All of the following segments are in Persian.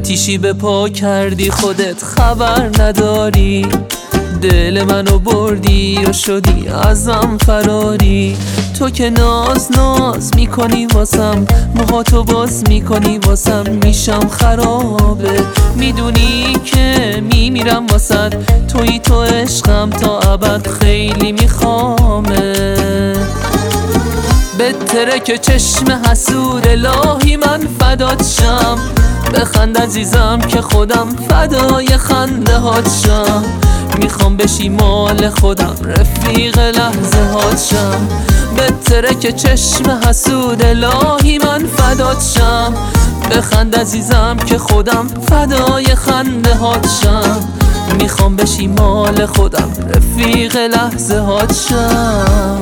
آتیشی به پا کردی خودت خبر نداری، دل منو بردی و شدی ازم فراری. تو که ناز میکنی واسم، موهاتو باز میکنی واسم، میشم خرابه. میدونی که میمیرم واسد، تویی تو عشقم تا ابد، خیلی میخوامه. بهتره که چشم حسود الهی من فدات شم، بخند عزیزم که خودم فدای خنده هات شم. میخوام بشی مال خودم، رفیق لحظه هات شم. بهتره که چشم حسود الهی من فدات شم، بخند عزیزم که خودم فدای خنده هات شم. میخوام بشی مال خودم، رفیق لحظه هات شم.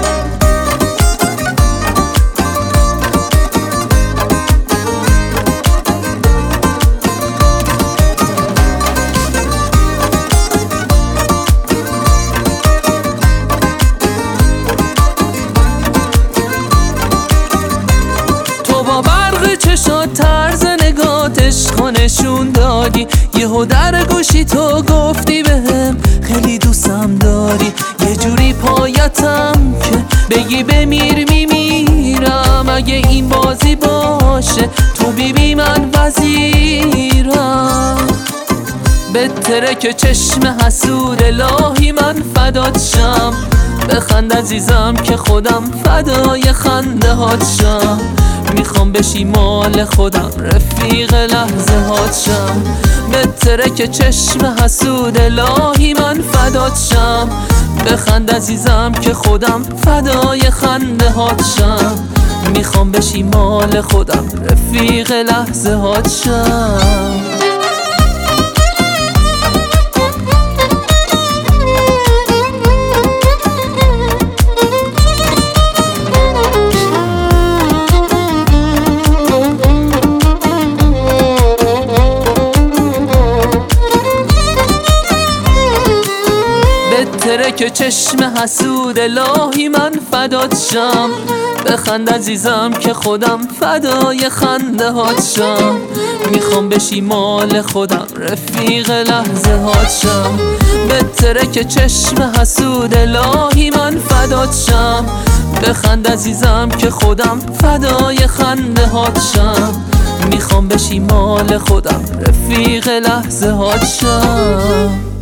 چشات طرز نگات عشقو نشون دادی، یهو در گوشی تو گفتی بهم خیلی دوستم داری. یه جوری پایتم که بگی بمیر میمیرم، اگه این بازی باشه تو بیبی من وزیرم. بهتره که چشم حسود الهی من فدات شم، بخند عزیزم که خودم فدای خنده هات شم. میخوام بشی مال خودم، رفیق لحظه هات شم. بهتره که چشم حسود الهی من فدات شم، بخند عزیزم که خودم فدای خنده هات شم. میخوام بشی مال خودم، رفیق لحظه هات شم. بهتره که چشم حسود الهی من فدات شم، بخند عزیزم که خودم فدای خنده هات شم. میخوام بشی مال خودم، رفیق لحظه هات شم. بهتره که چشم حسود الهی من فدات شم، بخند عزیزم که خودم فدای خنده هات شم. میخوام بشی مال خودم، رفیق لحظه هات شم.